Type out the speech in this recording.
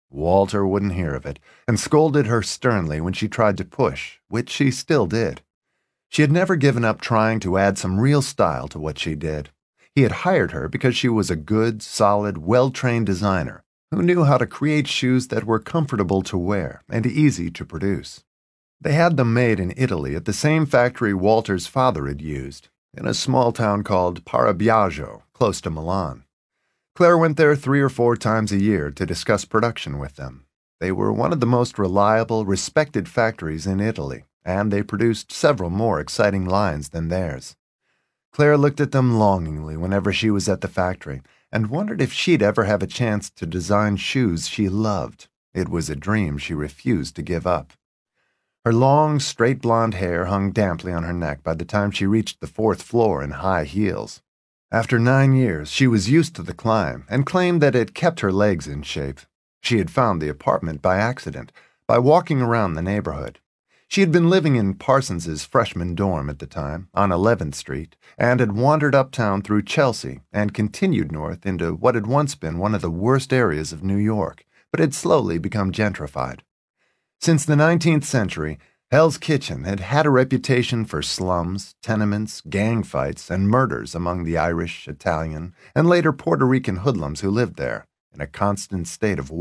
Walter wouldn't hear of it, and scolded her sternly when she tried to push, which she still did. She had never given up trying to add some real style to what she did. He had hired her because she was a good, solid, well-trained designer who knew how to create shoes that were comfortable to wear and easy to produce. They had them made in Italy at the same factory Walter's father had used, in a small town called Parabiago, close to Milan. Claire went there 3 or 4 times a year to discuss production with them. They were one of the most reliable, respected factories in Italy, and they produced several more exciting lines than theirs. Claire looked at them longingly whenever she was at the factory, and wondered if she'd ever have a chance to design shoes she loved. It was a dream she refused to give up. Her long, straight blonde hair hung damply on her neck by the time she reached the 4th floor in high heels. After 9 years, she was used to the climb and claimed that it kept her legs in shape. She had found the apartment by accident, by walking around the neighborhood. She had been living in Parsons's freshman dorm at the time, on 11th Street, and had wandered uptown through Chelsea and continued north into what had once been one of the worst areas of New York, but had slowly become gentrified. Since the 19th century, Hell's Kitchen had had a reputation for slums, tenements, gang fights, and murders among the Irish, Italian, and later Puerto Rican hoodlums who lived there, in a constant state of